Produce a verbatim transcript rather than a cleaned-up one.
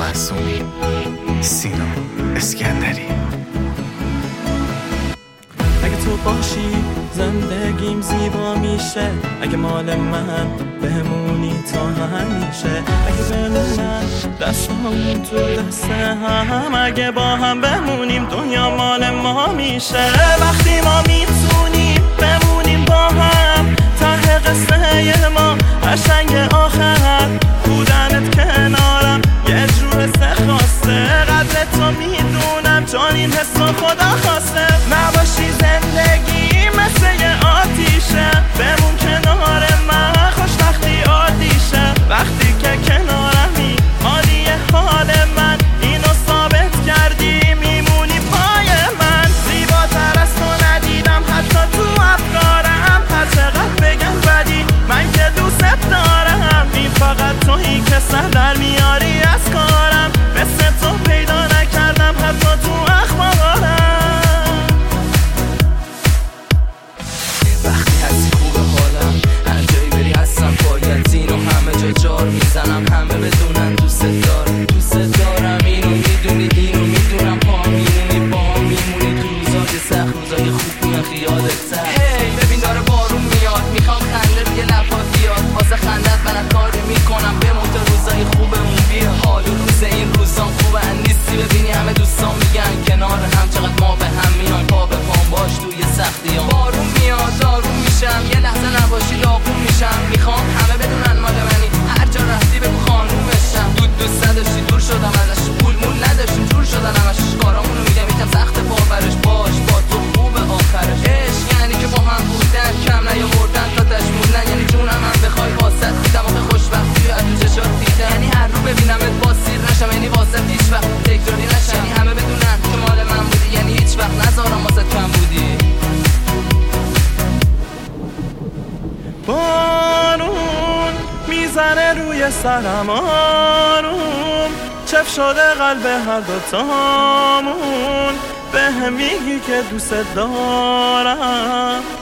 معصومی، سینا اسکندری. اگه تو باشی زندگیم زیبا میشه، اگه مال من بمونی تا همیشه، اگه بمونن دستامون تو دست هم، اگه با هم بمونیم دنیا مال ما میشه. وقتی ما میتونیم بمونیم با هم، ته قصه ما قشنگ آخر بودنت کنارم یه جور سخواسته. قدر تو میدونم چون این حس خدا خواسته. نباشی زندگی مثل یه آتیشه، بمون کنار من خوشبختی عادیشه. وقتی که کنارمی عالیه حال من، اینو ثابت کردی میمونی پای من. زیباتر از تو ندیدم حتی تو افکارم، هر چقدر بگم بدی من که دوست دارم. این فقط تویی که سر در میاری از کارم، مثل تو پیدا نکردم حتی تو اخبارم. وقتی هستی خوبه حالم، هر جایی بری هستم باید اینو همه جا جار میزنم، همه بدونن دوست دارم دوست دارم. اینو میدونی اینو میدونم، پا میمونی با میمونی تو روزای سخت، روزای خوب میان خیالت سر. هی ببین داره بارون میاد، میخوام خنده روی لبات بیاد، واسه خندت من کاری میکنم بمون تا روزای خوبمون بیاد. حال و روز این روزام خوبه نیستی، ببینی همه دوستان میگن کنار هم چقدر ما به هم میان. پا به پام باش توی سختیام، بارون میاد دارون میشم، یه لحظه نباشی داغون میشم. میخوام همه بدونن مال منی، هر جا رفتی بگو خانومشم. دود دوست نداشتی دور شدم ازش، پول مول نداشتیم جور شدن همش. کارامونو میدم یکم سخت باورش، باش با تو خوبه آخرش. عشق یعنی که با هم بودن، کم نیاوردن تا تاش موندن. یعنی جونم هم بخوای واسط دماغ خوشبختی و تو چشات دیدن. یعنی هر رو ببینمت با سیر نشم، یعنی واسط هیچ وقت تکراری نشم. یعنی همه بدونن که مال من بودی، یعنی هیچ وقت نذارم واسط کم بودی. بارون میزنه روی سرم آروم، چف شده قلب هر دوتامون. به هم میگی که دوست دارم،